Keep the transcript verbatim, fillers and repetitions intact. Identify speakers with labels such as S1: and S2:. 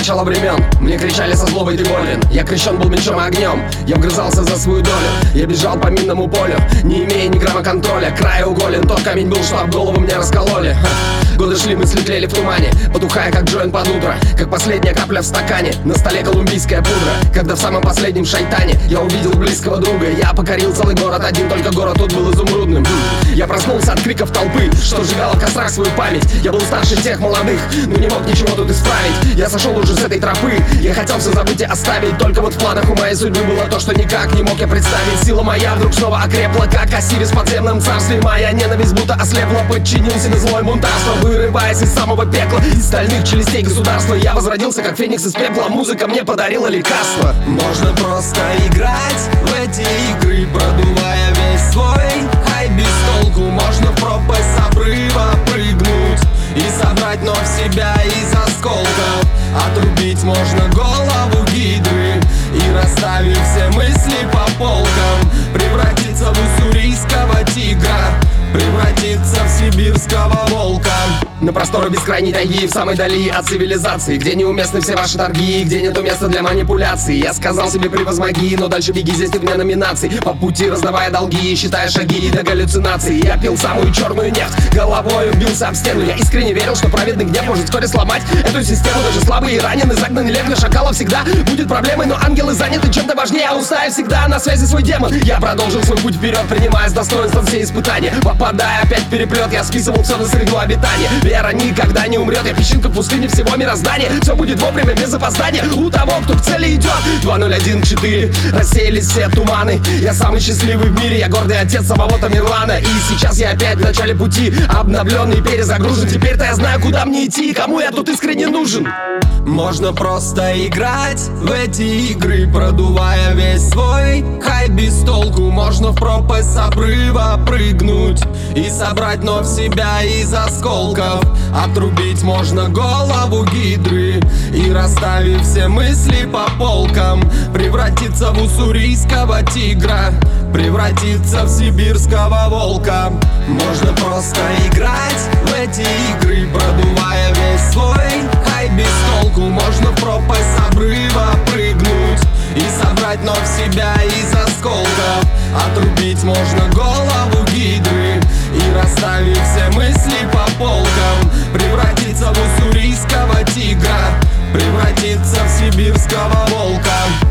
S1: начала времен мне кричали со злобой: ты болен. Я крещен был мечом и огнем, я вгрызался за свою долю. Я бежал по минному полю, не имея ни грамма контроля. Краеуголен тот камень был, что об голову мне раскололи. Годы шли, мысли тлели в тумане, потухая как джойнт под утро, как последняя капля в стакане. На столе колумбийская пудра, когда в самом последнем шайтане я увидел близкого друга. Я покорил целый город, один только город тут был изумрудным. Я проснулся от криков толпы, что сжигала в кострах свою память. Я был старше тех молодых, но не мог ничего тут исправить. Я сошел уже с этой тропы, я хотел все забыть и оставить. Только вот в планах у моей судьбы было то, что никак не мог я представить. Сила моя вдруг снова окрепла, как Осирис в подземном царстве. Моя ненависть будто ослепла, подчинил себе злое бунтарство. Вырываясь из самого пекла, из стальных челюстей государства, я возродился как феникс из пепла. Музыка мне подарила лекарство.
S2: Можно просто играть в эти игры, продувая весь свой хай без толку. Можно в пропасть с обрыва прыгнуть и собрать вновь себя из осколков. Отрубить можно голову гидры и, расставив все мысли по полкам, превратиться в уссурийского тигра, превратиться в сибирского волка.
S1: На просторы бескрайней тайги, в самой дали от цивилизации, где неуместны все ваши торги, где нету места для манипуляций. Я сказал себе: превозмоги, но дальше беги, здесь нет вне номинаций. По пути раздавая долги, считая шаги до галлюцинаций. Я пил самую черную нефть, головой бился об стену. Я искренне верил, что праведный гнев может вскоре сломать эту систему. Даже слабый и раненый, загнанный лев для шакала всегда будет проблемой. Но ангелы заняты чем-то важнее, а устая всегда на связи свой демон. Я продолжил свой путь вперед, принимая с достоинством все испытания. Попадая опять в переплет, я списывал все на среду обитания. Вера никогда не умрет, я песчинка в пустыне всего мироздания. Все будет вовремя, без опоздания, у того, кто к цели идет. Два ноль один четыре, рассеялись все туманы. Я самый счастливый в мире, я гордый отец самого Тамерлана. И сейчас я опять в начале пути, обновленный, перезагружен. Теперь-то я знаю, куда мне идти и кому я тут искренне нужен.
S2: Можно просто играть в эти игры, продувая весь свой хай без толку. Можно в пропасть с обрыва прыгнуть и собрать вновь себя из осколков. Отрубить можно голову гидры и, расставив все мысли по полкам, превратиться в уссурийского тигра, превратиться в сибирского волка. Можно просто играть в эти игры, продувая весь свой хай без толку. Можно в пропасть с обрыва прыгнуть и собрать вновь себя из осколков. Отрубить можно голову гидры и, расставив все мысли по полкам, превратиться в уссурийского тигра, превратиться в сибирского волка.